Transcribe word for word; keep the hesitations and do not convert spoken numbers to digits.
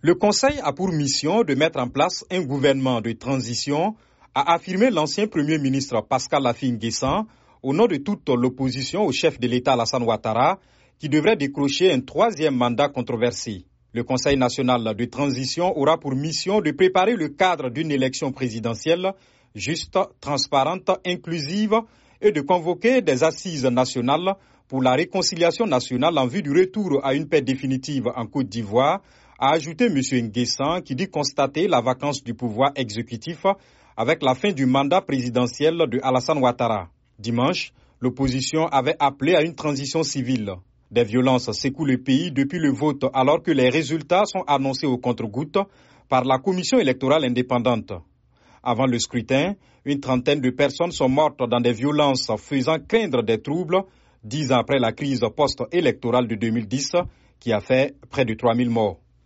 Le Conseil a pour mission de mettre en place un gouvernement de transition, a affirmé l'ancien Premier ministre Pascal Affi-N'Guessan au nom de toute l'opposition au chef de l'État Alassane Ouattara, qui devrait décrocher un troisième mandat controversé. Le Conseil national de transition aura pour mission de préparer le cadre d'une élection présidentielle juste, transparente, inclusive et de convoquer des assises nationales pour la réconciliation nationale en vue du retour à une paix définitive en Côte d'Ivoire, a ajouté M. N'Guessan, qui dit constater la vacance du pouvoir exécutif avec la fin du mandat présidentiel de Alassane Ouattara. Dimanche, l'opposition avait appelé à une transition civile. Des violences secouent le pays depuis le vote alors que les résultats sont annoncés au compte-gouttes par la commission électorale indépendante. Avant le scrutin, une trentaine de personnes sont mortes dans des violences faisant craindre des troubles dix ans après la crise post-électorale de deux mille dix qui a fait près de trois mille morts.